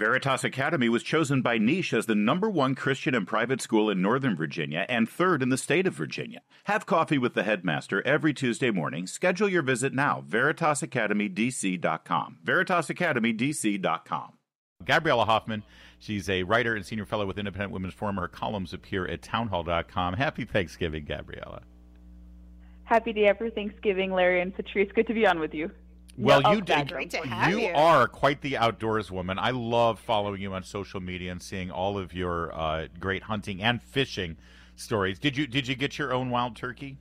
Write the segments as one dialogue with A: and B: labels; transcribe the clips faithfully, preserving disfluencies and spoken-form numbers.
A: Veritas Academy was chosen by Niche as the number one Christian and private school in Northern Virginia and third in the state of Virginia. Have coffee with the headmaster every Tuesday morning. Schedule your visit now. Veritas Academy D C dot com. Veritas Academy D C dot com.
B: Gabriella Hoffman, she's a writer and senior fellow with Independent Women's Forum. Her columns appear at townhall dot com. Happy Thanksgiving, Gabriella.
C: Happy day after Thanksgiving, Larry and Patrice. Good to be on with you.
B: Well,
C: no,
B: you did.
D: Great to have
B: you
D: you.
B: are quite the outdoors woman. I love following you on social media and seeing all of your uh, great hunting and fishing stories. Did you did you get your own wild turkey?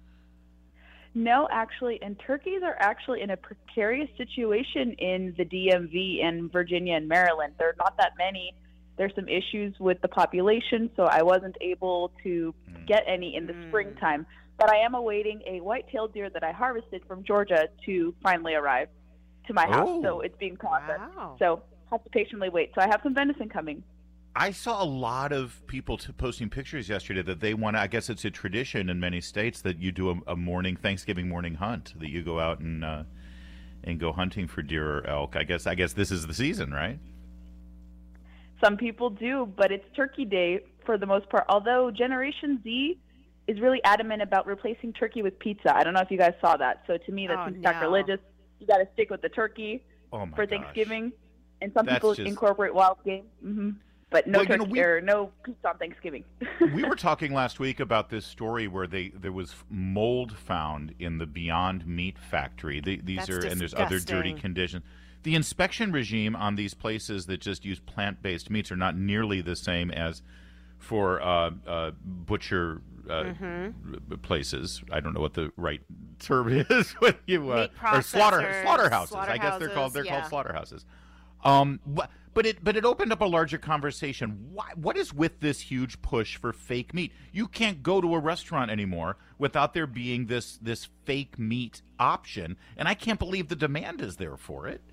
C: No, actually, and turkeys are actually in a precarious situation in the D M V and Virginia and Maryland. There are not that many. There's some issues with the population, so I wasn't able to mm. get any in the mm. springtime. But I am awaiting a white-tailed deer that I harvested from Georgia to finally arrive to my house.
B: Oh.
C: So it's being processed.
D: Wow.
C: So I have to patiently wait. So I have some venison coming.
B: I saw a lot of people t- posting pictures yesterday that they want to, I guess it's a tradition in many states that you do a, a morning, Thanksgiving morning hunt, that you go out and uh, and go hunting for deer or elk. I guess I guess this is the season, right?
C: Some people do, but it's Turkey Day for the most part, although Generation Z is really adamant about replacing turkey with pizza. I don't know if you guys saw that. So to me, that
D: oh,
C: seems
D: no.
C: sacrilegious. You got to stick with the turkey
B: oh my
C: for
B: gosh.
C: Thanksgiving. And some
B: That's
C: people
B: just...
C: incorporate wild game. Mm-hmm. But no
B: well,
C: turkey
B: you know, we...
C: or no pizza on Thanksgiving.
B: We were talking last week about this story where they there was mold found in the Beyond Meat factory. They, these
D: That's
B: are
D: disgusting.
B: and there's other dirty conditions. The inspection regime on these places that just use plant-based meats are not nearly the same as for uh, uh, butcher uh,
D: mm-hmm.
B: places. I don't know what the right term is when you uh,
D: Meat
B: or slaughter
D: processors,
B: slaughterhouses. I guess they're called they're
D: yeah.
B: called slaughterhouses. Um, but but it but it opened up a larger conversation. Why, what is with this huge push for fake meat? You can't go to a restaurant anymore without there being this this fake meat option, and I can't believe the demand is there for it.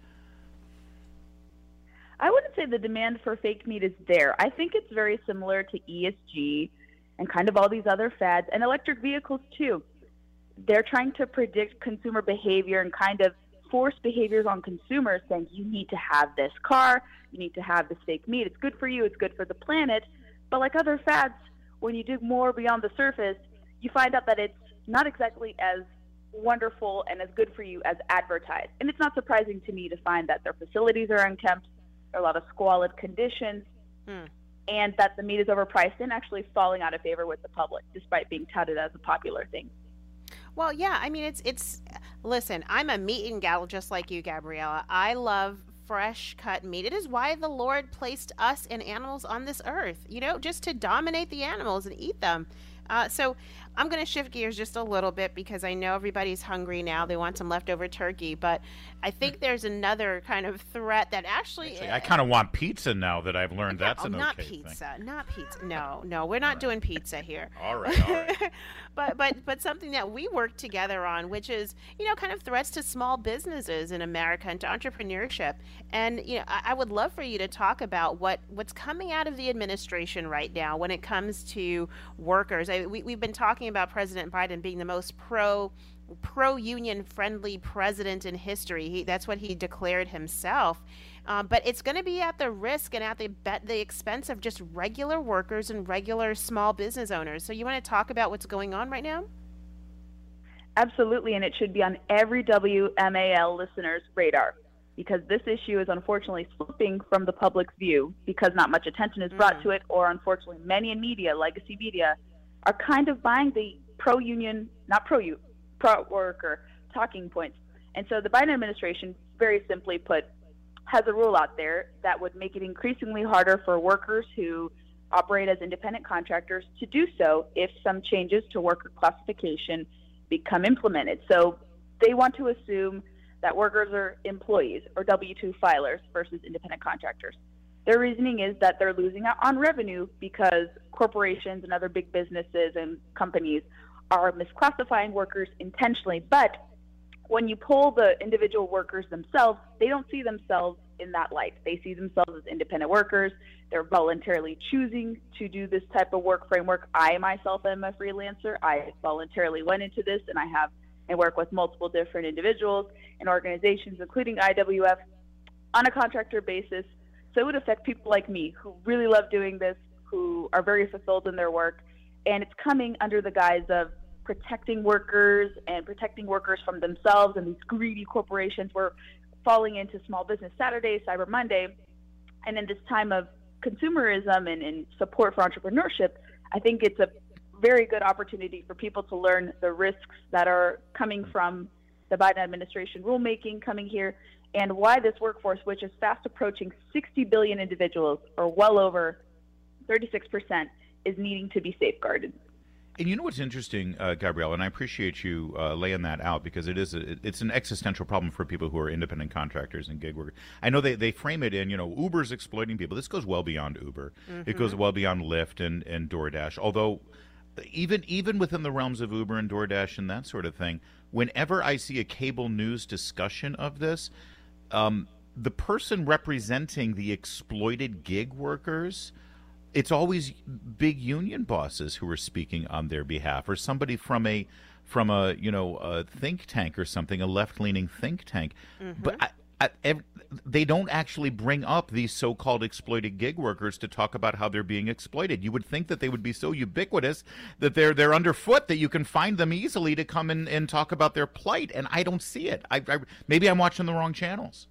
C: I wouldn't say the demand for fake meat is there. I think it's very similar to E S G and kind of all these other fads and electric vehicles too. They're trying to predict consumer behavior and kind of force behaviors on consumers saying you need to have this car, you need to have this fake meat. It's good for you, it's good for the planet. But like other fads, when you dig more beyond the surface, you find out that it's not exactly as wonderful and as good for you as advertised. And it's not surprising to me to find that their facilities are unkempt, a lot of squalid conditions, hmm. and that the meat is overpriced and actually falling out of favor with the public, despite being touted as a popular thing.
D: Well, yeah, I mean, it's, it's, listen, I'm a meat eating gal just like you, Gabriella. I love fresh cut meat. It is why the Lord placed us and animals on this earth, you know, just to dominate the animals and eat them. Uh, so I'm going to shift gears just a little bit because I know everybody's hungry now. They want some leftover turkey, but I think there's another kind of threat that actually...
B: Actually, I kind of want pizza now that I've learned that's
D: oh,
B: an
D: not
B: okay
D: pizza,
B: thing.
D: Not pizza. No, no, we're not doing pizza here.
B: All right, all right.
D: but but but something that we work together on, which is, you know, kind of threats to small businesses in America and to entrepreneurship. And, you know, I, I would love for you to talk about what, what's coming out of the administration right now when it comes to workers. I, we, we've been talking about President Biden being the most pro pro-union friendly president in history. He, that's what he declared himself. Um, but it's going to be at the risk and at the bet the expense of just regular workers and regular small business owners. So you want to talk about what's going on right now?
C: Absolutely, and it should be on every W M A L listener's radar, because this issue is unfortunately slipping from the public's view because not much attention is brought mm. to it, or unfortunately many in media, legacy media, are kind of buying the pro-union, not pro-you, pro-worker talking points. And so the Biden administration, very simply put, has a rule out there that would make it increasingly harder for workers who operate as independent contractors to do so if some changes to worker classification become implemented. So they want to assume that workers are employees or W two filers versus independent contractors. Their reasoning is that they're losing out on revenue because corporations and other big businesses and companies are misclassifying workers intentionally. But when you poll the individual workers themselves, they don't see themselves in that light. They see themselves as independent workers. They're voluntarily choosing to do this type of work framework. I myself am a freelancer. I voluntarily went into this, and I have and work with multiple different individuals and organizations, including I W F, on a contractor basis So it would affect people like me who really love doing this, who are very fulfilled in their work. And it's coming under the guise of protecting workers and protecting workers from themselves and these greedy corporations. We're falling into Small Business Saturday, Cyber Monday. And in this time of consumerism and, and support for entrepreneurship, I think it's a very good opportunity for people to learn the risks that are coming from the Biden administration rulemaking coming here, and why this workforce, which is fast approaching sixty billion individuals, or well over thirty-six percent, is needing to be safeguarded.
B: And you know what's interesting, uh, Gabrielle, and I appreciate you uh, laying that out, because it is a, it's an existential problem for people who are independent contractors and gig workers. I know they, they frame it in, you know, Uber's exploiting people. This goes well beyond Uber. Mm-hmm. It goes well beyond Lyft and, and DoorDash, although even even within the realms of Uber and DoorDash and that sort of thing, whenever I see a cable news discussion of this, um, the person representing the exploited gig workers, it's always big union bosses who are speaking on their behalf, or somebody from a from a you know a think tank or something, a left-leaning think tank. Mm-hmm. But I, I, ev- they don't actually bring up these so-called exploited gig workers to talk about how they're being exploited. You would think that they would be so ubiquitous that they're they're underfoot that you can find them easily to come in and talk about their plight, and I don't see it. I, I maybe I'm watching the wrong channels.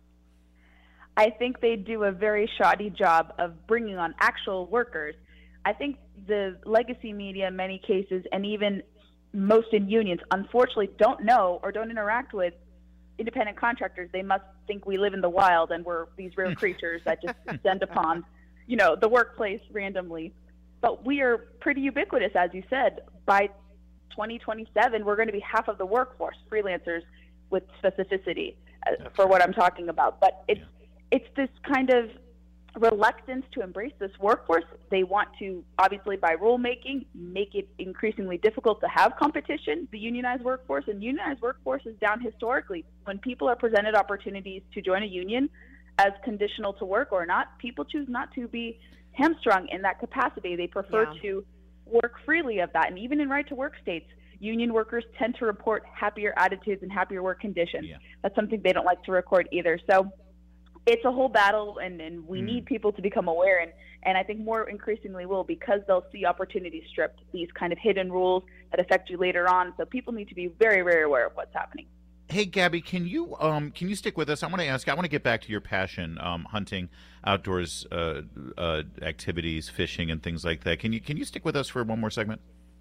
C: I think they do a very shoddy job of bringing on actual workers. I think the legacy media in many cases, and even most in unions, unfortunately don't know or don't interact with independent contractors. They must think we live in the wild and we're these rare creatures that just descend upon, you know, the workplace randomly. But we are pretty ubiquitous, as you said. By twenty twenty-seven, we're going to be half of the workforce, freelancers with specificity, uh, for what I'm talking about. But it's yeah. It's this kind of reluctance to embrace this workforce. They want to, obviously, by rulemaking, make it increasingly difficult to have competition, the unionized workforce. And unionized workforce is down historically. When people are presented opportunities to join a union as conditional to work or not, people choose not to be hamstrung in that capacity. They prefer yeah. to work freely of that. And even in right-to-work states, union workers tend to report happier attitudes and happier work conditions. Yeah. That's something they don't like to record either. So it's a whole battle, and, and we mm. need people to become aware, and, and I think more increasingly will, because they'll see opportunities stripped, these kind of hidden rules that affect you later on. So people need to be very, very aware of what's happening.
B: Hey, Gabby, can you um, can you stick with us? I want to ask. I want to get back to your passion, um, hunting, outdoors uh, uh, activities, fishing, and things like that. Can you can you stick with us for one more segment?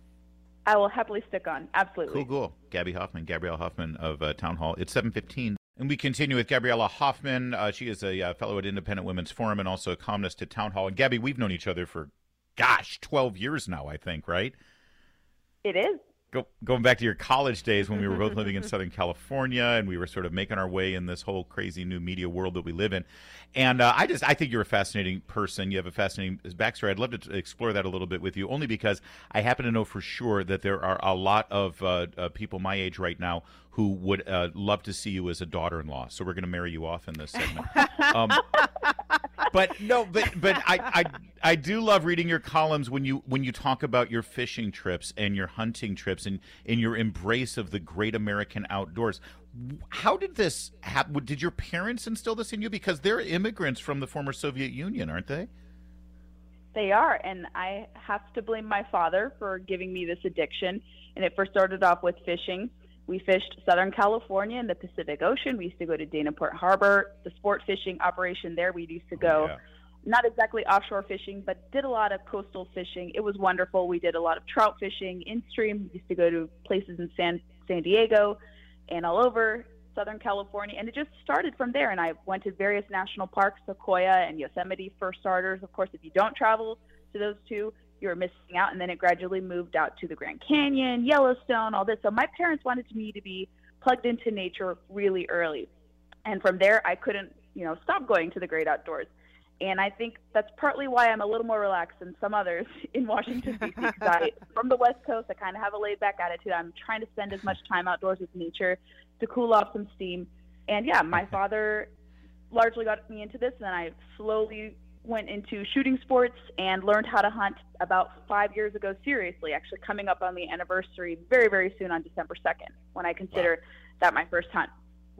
C: I will happily stick on. Absolutely.
B: Cool, cool. Gabby Hoffman, Gabrielle Hoffman of uh, Town Hall. It's seven fifteen. And we continue with Gabriella Hoffman. Uh, she is a uh, fellow at Independent Women's Forum and also a columnist at Town Hall. And Gabby, we've known each other for, gosh, twelve years now, I think, right?
C: It is.
B: Go, going back to your college days when we were both living in Southern California, and we were sort of making our way in this whole crazy new media world that we live in. And uh, I just, I think you're a fascinating person. You have a fascinating backstory. I'd love to explore that a little bit with you, only because I happen to know for sure that there are a lot of uh, uh, people my age right now who would uh, love to see you as a daughter-in-law. So we're going to marry you off in this segment. Um, but no, but but I, I I do love reading your columns when you when you talk about your fishing trips and your hunting trips and in your embrace of the great American outdoors. How did this happen? Did your parents instill this in you? Because they're immigrants from the former Soviet Union, aren't they?
C: They are, and I have to blame my father for giving me this addiction. And it first started off with fishing. We fished Southern California in the Pacific Ocean. We used to go to Dana Point Harbor. The sport fishing operation there, we used to go, oh, yeah. not exactly offshore fishing, but did a lot of coastal fishing. It was wonderful. We did a lot of trout fishing in stream. We used to go to places in San, San Diego and all over Southern California. And it just started from there. And I went to various national parks, Sequoia and Yosemite for starters. Of course, if you don't travel to those two, you're missing out. And then it gradually moved out to the Grand Canyon, Yellowstone, all this. So my parents wanted me to be plugged into nature really early. And from there, I couldn't, you know, stop going to the great outdoors. And I think that's partly why I'm a little more relaxed than some others in Washington, D C, because I, from the West Coast, I kind of have a laid-back attitude. I'm trying to spend as much time outdoors with nature to cool off some steam. And, yeah, my father largely got me into this, and then I slowly went into shooting sports and learned how to hunt about five years ago seriously, actually coming up on the anniversary very, very soon on December second, when I consider wow. that my first hunt.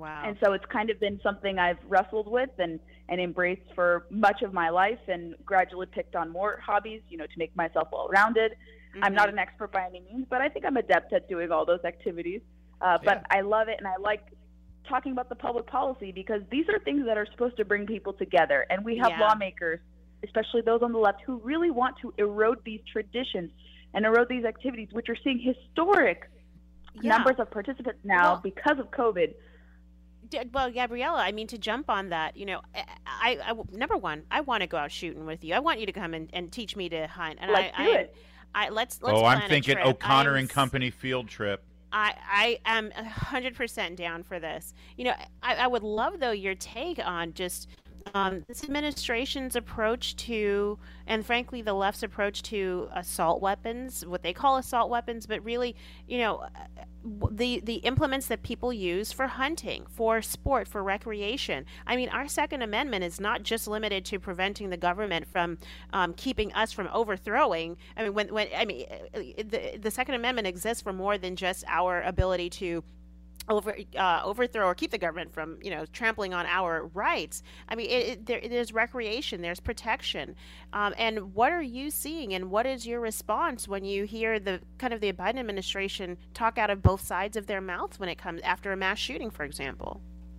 D: Wow.
C: And so it's kind of been something I've wrestled with and, and embraced for much of my life, and gradually picked on more hobbies, you know, to make myself well-rounded. Mm-hmm. I'm not an expert by any means, but I think I'm adept at doing all those activities. Uh, but yeah. I love it, and I like talking about the public policy, because these are things that are supposed to bring people together. And we have yeah. lawmakers, especially those on the left, who really want to erode these traditions and erode these activities, which are seeing historic yeah. numbers of participants now well, because of COVID.
D: Well, Gabriella, I mean, to jump on that, you know, I, I number one, I want to go out shooting with you. I want you to come and, and teach me to hunt. And
C: let's
D: I,
C: do
D: I,
C: it.
D: I, let's, let's
B: oh, I'm thinking
D: trip.
B: O'Connor
D: I'm,
B: and Company field trip.
D: I, I am one hundred percent down for this. You know, I, I would love, though, your take on just um, this administration's approach to, and frankly, the left's approach to assault weapons, what they call assault weapons, but really, you know, the the implements that people use for hunting, for sport, for recreation. I mean, our Second Amendment is not just limited to preventing the government from um, keeping us from overthrowing. I mean, when when I mean, the the Second Amendment exists for more than just our ability to over uh, overthrow or keep the government from, you know, trampling on our rights. I mean, it, it, there, there's recreation, there's protection. Um, and what are you seeing, and what is your response when you hear the kind of the Biden administration talk out of both sides of their mouths when it comes after a mass shooting, for example?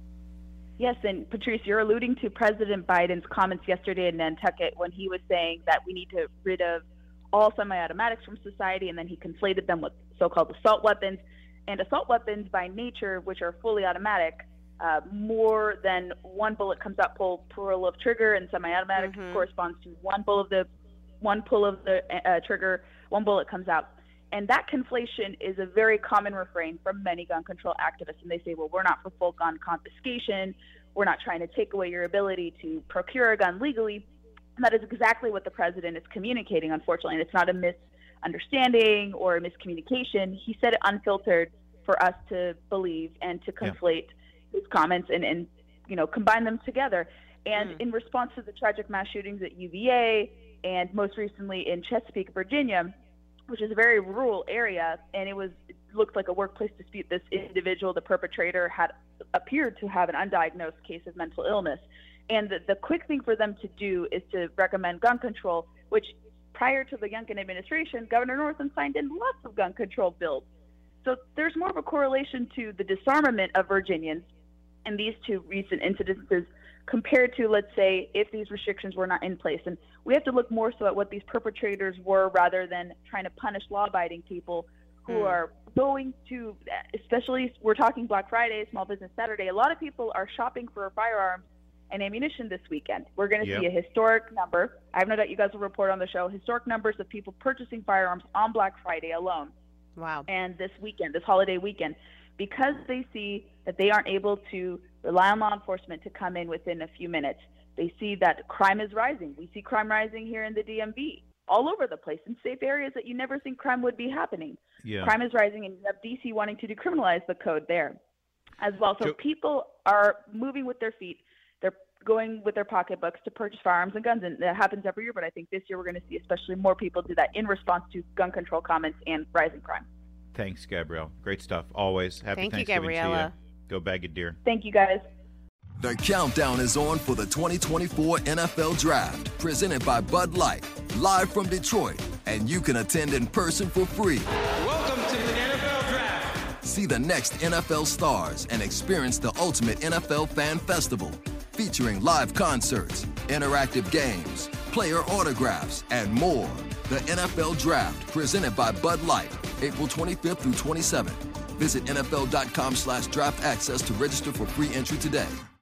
C: Yes, and Patrice, you're alluding to President Biden's comments yesterday in Nantucket when he was saying that we need to get rid of all semi-automatics from society, and then he conflated them with so-called assault weapons. And assault weapons by nature, which are fully automatic, uh, more than one bullet comes out pull pull of trigger, and semi-automatic mm-hmm. corresponds to one pull of the one pull of the uh, trigger, one bullet comes out. And that conflation is a very common refrain from many gun control activists. And they say, well, we're not for full gun confiscation. We're not trying to take away your ability to procure a gun legally. And that is exactly what the president is communicating, unfortunately. And it's not a mis understanding or miscommunication. He said it unfiltered for us to believe and to conflate yeah. his comments and, and, you know, combine them together. And mm. in response to the tragic mass shootings at U V A and most recently in Chesapeake, Virginia, which is a very rural area, and it was it looked like a workplace dispute. This individual, the perpetrator, had appeared to have an undiagnosed case of mental illness. And the, the quick thing for them to do is to recommend gun control, which prior to the Youngkin administration, Governor Northam signed in lots of gun control bills. So there's more of a correlation to the disarmament of Virginians in these two recent incidences compared to, let's say, if these restrictions were not in place. And we have to look more so at what these perpetrators were rather than trying to punish law-abiding people who mm. are going to, especially we're talking Black Friday, Small Business Saturday, a lot of people are shopping for firearms and ammunition this weekend. We're going to yep. see a historic number. I have no doubt you guys will report on the show, historic numbers of people purchasing firearms on Black Friday alone.
D: Wow.
C: And this weekend, this holiday weekend, because they see that they aren't able to rely on law enforcement to come in within a few minutes. They see that crime is rising. We see crime rising here in the D M V, all over the place, in safe areas that you never think crime would be happening.
B: Yeah.
C: Crime is rising, and you have D C wanting to decriminalize the code there as well. So, so people are moving with their feet. They're going with their pocketbooks to purchase firearms and guns, and that happens every year, but I think this year we're going to see especially more people do that in response to gun control comments and rising crime.
B: Thanks, Gabrielle. Great stuff. Always. Happy
D: Thank
B: Thanksgiving
D: you, Gabriella.
B: to you. Go bag it, dear.
C: Thank you, guys.
E: The countdown is on for the twenty twenty-four N F L Draft, presented by Bud Light, live from Detroit, and you can attend in person for free.
F: Welcome to the N F L Draft.
E: See the next N F L stars and experience the ultimate N F L fan festival, featuring live concerts, interactive games, player autographs, and more. The N F L Draft, presented by Bud Light, April twenty-fifth through twenty-seventh. Visit N F L dot com slash draft access to register for free entry today.